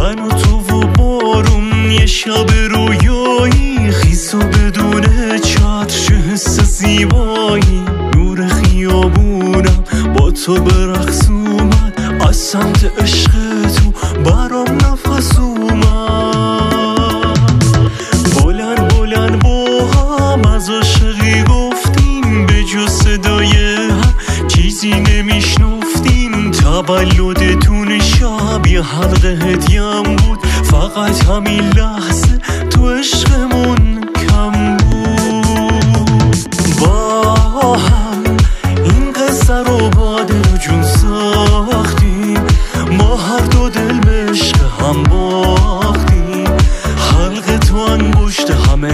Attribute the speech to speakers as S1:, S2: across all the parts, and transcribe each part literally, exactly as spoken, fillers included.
S1: من و تو و بارون یه شب رویایی، خیس و بدون چتر چه حس زیبایی. نور خیابونم با تو به رقص اومد، از سمت عشق تو برام نفس اومد. بلند بلند با هم از عاشقی گفتیم، به جز صدای هم چیزی نمیشنفتیم. تولدتون شب یه حلقه هدیم بود، فقط همین لحظه تو عشقمون کم بود. با هم این قصه رو با دل و جون ساختیم، ما هر دو دل به عشق هم باختیم. حلقه تو انگشت هم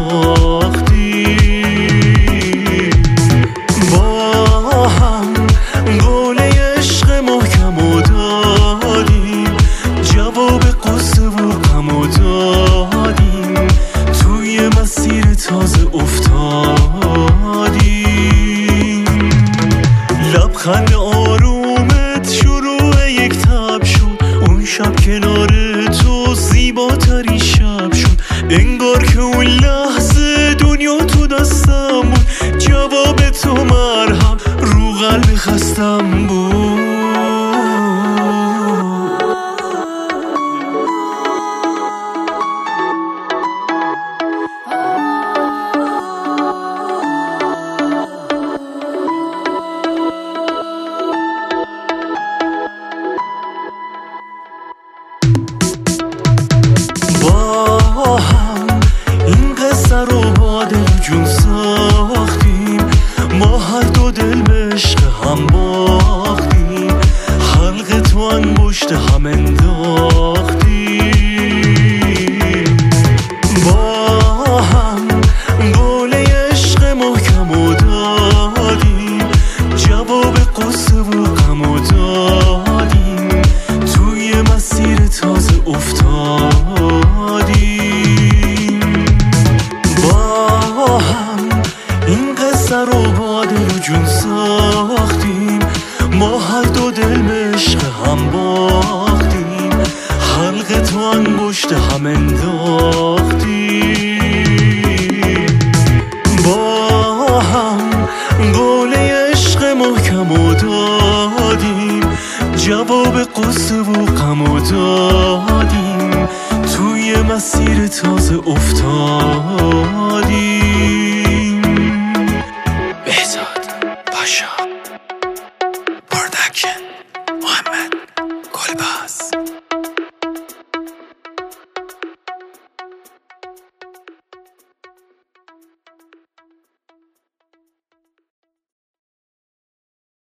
S1: انداختیم. با هم گوله عشق محکم و دادیم، جواب قصه و غم و دادیم. توی مسیر تازه افتادیم. لبخند آرومت شروع یک تب شد، اون شب کنار تو زیباترین شب شد. انگار که اون لحظه دنیا تو دستم بود، جواب تو مرهم رو قلب خستم بود. با هم این قصه رو با دل و جون ساختیم، ما هر دو دل به عشق هم باختیم. حلقه تو انگشت هم انداختیم. با هم گوله عشق محکم و دادیم، جواب قصه و غم و دادیم. توی مسیر تازه افتادیم. با هم این قصه رو با دل و جون ساختیم، ما هر دو دل به عشق هم باختیم. حلقه تو انگشت هم انداختیم. با هم گوله عشق محکم و دادیم، جواب قصه و غم و دادیم. توی مسیر تازه افتاد.